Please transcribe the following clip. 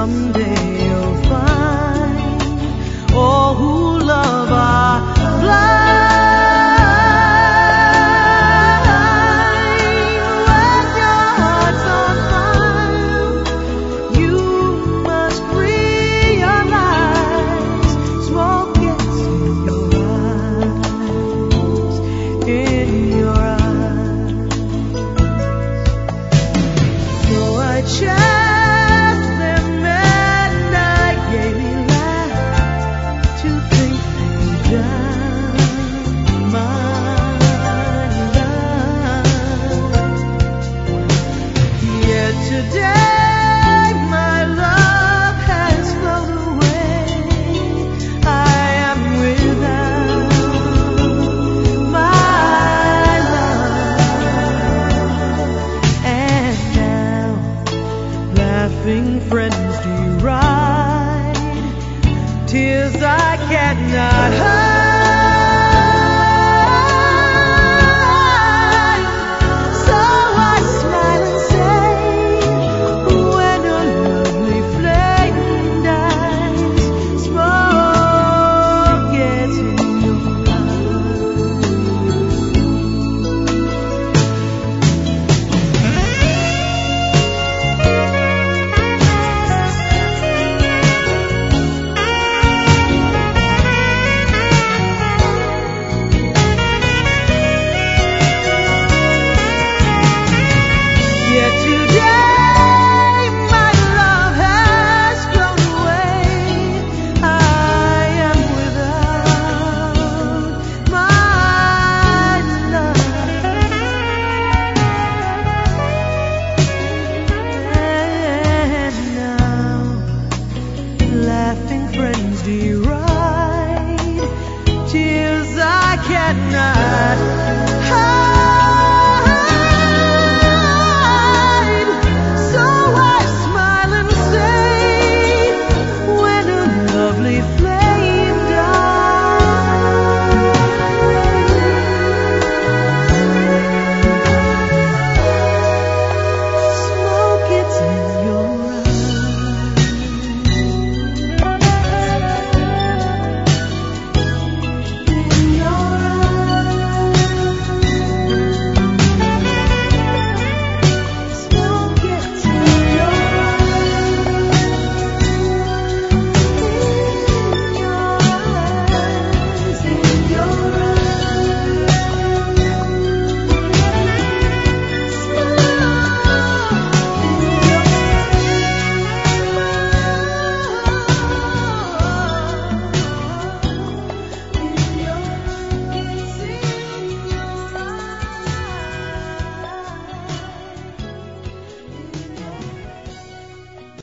someday you'll find all who love are blind. When your heart's on fire, you must realize smoke gets in your eyes, in your eyes. So I checked them and I gaily laughed to think they done my love. Yet today my love has flown away. I am without my love, and now laughing friends do you ride, tears I cannot hide.